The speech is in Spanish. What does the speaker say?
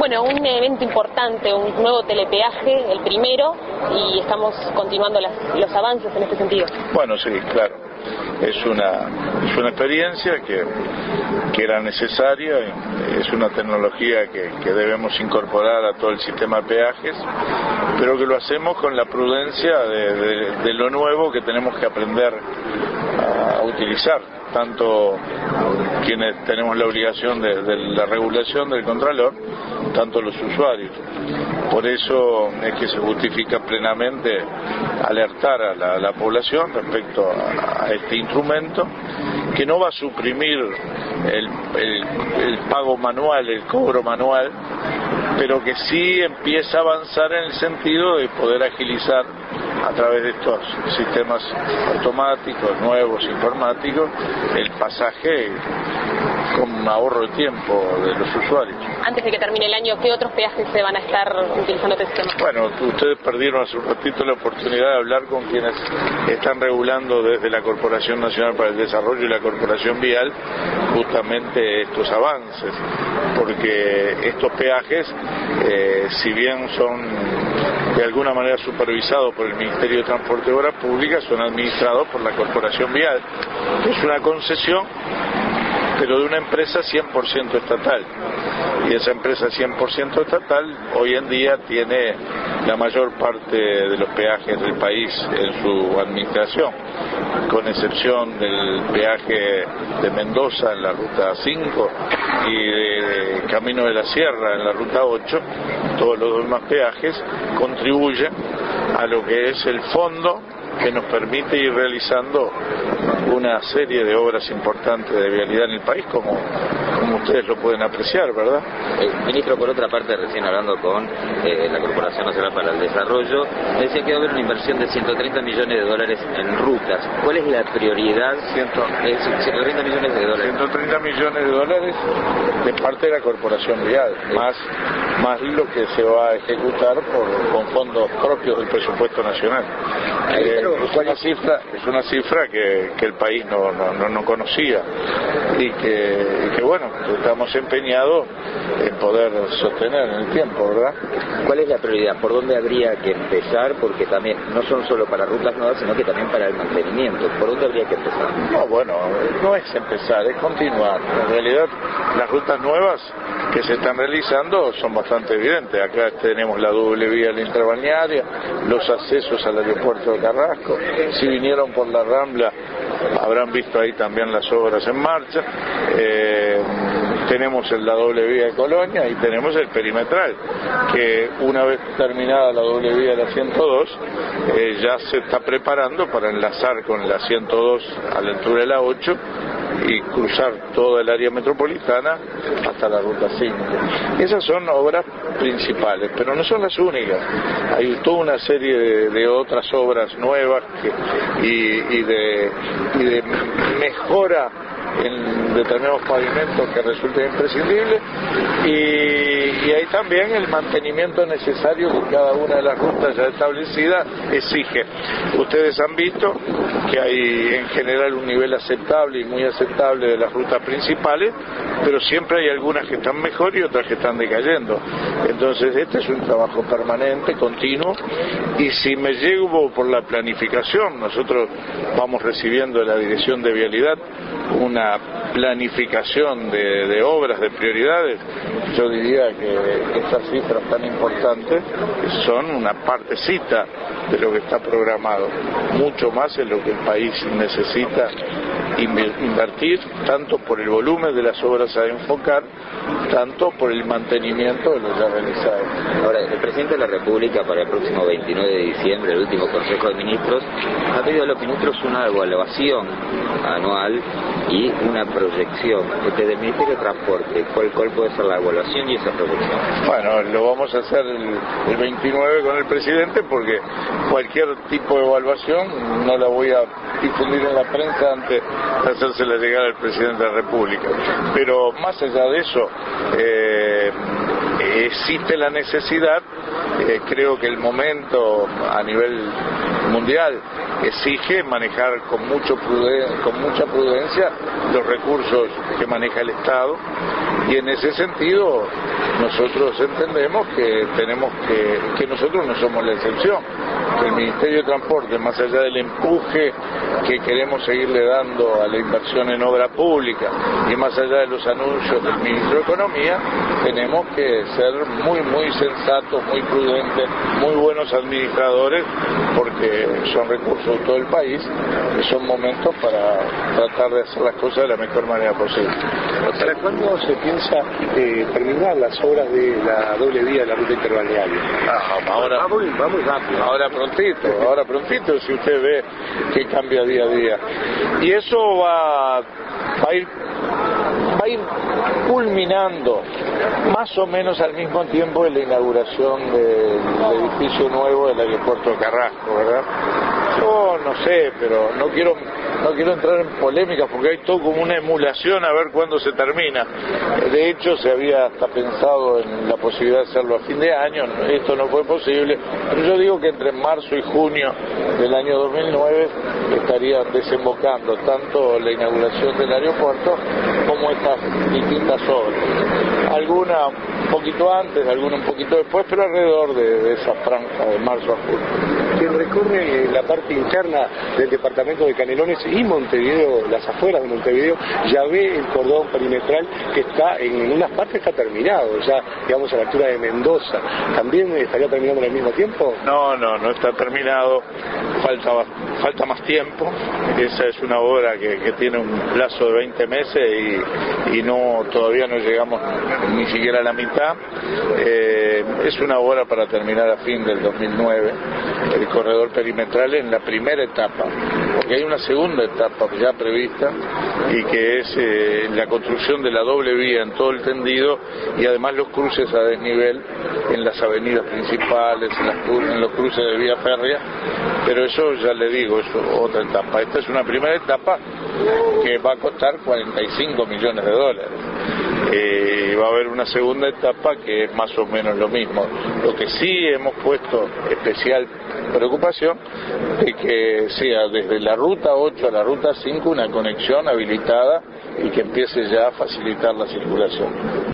Bueno, un evento importante, un nuevo telepeaje, el primero, y estamos continuando los avances en este sentido. Bueno, sí, claro. Es una experiencia que era necesaria, es una tecnología que debemos incorporar a todo el sistema de peajes, pero que lo hacemos con la prudencia de lo nuevo que tenemos que aprender a utilizar, tanto quienes tenemos la obligación de la regulación del Contralor, tanto los usuarios. Por eso es que se justifica plenamente alertar a la población respecto a este instrumento, que no va a suprimir el pago manual, el cobro manual, pero que sí empieza a avanzar en el sentido de poder agilizar a través de estos sistemas automáticos, nuevos, informáticos, el pasaje con ahorro de tiempo de los usuarios. Antes de que termine el año, ¿qué otros peajes se van a estar utilizando este sistema? Bueno, ustedes perdieron hace un ratito la oportunidad de hablar con quienes están regulando desde la Corporación Nacional para el Desarrollo y la Corporación Vial justamente estos avances, porque estos peajes, si bien son de alguna manera supervisados por el Ministerio de Transporte y Obras Públicas, son administrados por la Corporación Vial. Es una concesión, pero de una empresa 100% estatal. Y esa empresa 100% estatal hoy en día tiene la mayor parte de los peajes del país en su administración, con excepción del peaje de Mendoza en la ruta 5 y de Camino de la Sierra en la ruta 8. Todos los demás peajes contribuyen a lo que es el fondo que nos permite ir realizando una serie de obras importantes de vialidad en el país, como ustedes lo pueden apreciar, ¿verdad? Ministro, por otra parte, recién hablando con la Corporación Nacional para el Desarrollo, decía que va a haber una inversión de 130 millones de dólares en rutas. ¿Cuál es la prioridad? 130 millones de dólares. 130 millones de dólares de parte de la Corporación Vial, más lo que se va a ejecutar con fondos propios del presupuesto nacional. Es una cifra que el país no conocía y que bueno, estamos empeñados en poder sostener en el tiempo, ¿verdad? ¿Cuál es la prioridad? ¿Por dónde habría que empezar? Porque también no son solo para rutas nuevas, sino que también para el mantenimiento. ¿Por dónde habría que empezar? No, bueno, no es empezar, es continuar. En realidad, las rutas nuevas que se están realizando son bastante evidentes. Acá tenemos la doble vía de la interbalnearia, los accesos al aeropuerto de Carrasco. Si vinieron por la Rambla, habrán visto ahí también las obras en marcha. Tenemos la doble vía de Colonia y tenemos el perimetral, que una vez terminada la doble vía de la 102, ya se está preparando para enlazar con la 102 a la altura de la 8 y cruzar toda el área metropolitana hasta la ruta 5. Esas son obras principales, pero no son las únicas. Hay toda una serie de otras obras nuevas y de mejora en determinados pavimentos que resulten imprescindibles, y hay también el mantenimiento necesario que cada una de las rutas ya establecidas exige. Ustedes han visto que hay en general un nivel aceptable y muy aceptable de las rutas principales, pero siempre hay algunas que están mejor y otras que están decayendo. Entonces este es un trabajo permanente, continuo, y si me llevo por la planificación, nosotros vamos recibiendo de la Dirección de Vialidad una planificación de obras, de prioridades. Yo diría que estas cifras tan importantes son una partecita de lo que está programado, mucho más en lo que el país necesita invertir, tanto por el volumen de las obras a enfocar, tanto por el mantenimiento de lo ya realizado. Ahora, el presidente de la República para el próximo 29 de diciembre, el último Consejo de Ministros, ha pedido a los ministros una evaluación anual y una proyección. Desde el Ministerio de Transporte, ¿cuál puede ser la evaluación y esa proyección? Bueno, lo vamos a hacer el 29 con el presidente, porque cualquier tipo de evaluación no la voy a difundir en la prensa antes de hacérsela llegar al presidente de la República. Pero más allá de eso, existe la necesidad, creo que el momento a nivel mundial exige manejar con mucha prudencia los recursos que maneja el Estado, y en ese sentido nosotros entendemos que que nosotros no somos la excepción, que el Ministerio de Transporte, más allá del empuje que queremos seguirle dando a la inversión en obra pública y más allá de los anuncios del Ministro de Economía, tenemos que ser muy sensatos, muy prudentes, muy buenos administradores, porque son recursos de todo el país y son momentos para tratar de hacer las cosas de la mejor manera posible. ¿Para cuándo se piensa terminar las obras de la doble vía de la ruta interbalnearia? Vamos rápido. Ahora prontito, si usted ve que cambia día a día. Y eso va a ir culminando más o menos al mismo tiempo de la inauguración del edificio nuevo del aeropuerto de Carrasco, ¿verdad? Yo no sé, pero no quiero entrar en polémicas porque hay todo como una emulación a ver cuándo se termina. De hecho, se había hasta pensado en la posibilidad de hacerlo a fin de año, esto no fue posible, pero yo digo que entre marzo y junio del año 2009 estarían desembocando tanto la inauguración del aeropuerto como estas distintas obras. Alguna un poquito antes, alguna un poquito después, pero alrededor de esa franja de marzo a junio. Quien recorre la parte interna del departamento de Canelones y Montevideo, las afueras de Montevideo, ya ve el cordón perimetral que está en unas partes está terminado, ya digamos a la altura de Mendoza. ¿También estaría terminando al mismo tiempo? No está terminado, falta más tiempo. Esa es una obra que tiene un plazo de 20 meses y todavía no llegamos ni siquiera a la mitad. Es una obra para terminar a fin del 2009, el corredor perimetral en la primera etapa, porque hay una segunda etapa ya prevista y que es la construcción de la doble vía en todo el tendido y además los cruces a desnivel en las avenidas principales, en los cruces de vía férrea, pero eso ya le digo, es otra etapa. Esta es una primera etapa que va a costar 45 millones de dólares. Va a haber una segunda etapa que es más o menos lo mismo. Lo que sí hemos puesto especial preocupación de que sea desde la ruta 8 a la ruta 5 una conexión habilitada y que empiece ya a facilitar la circulación.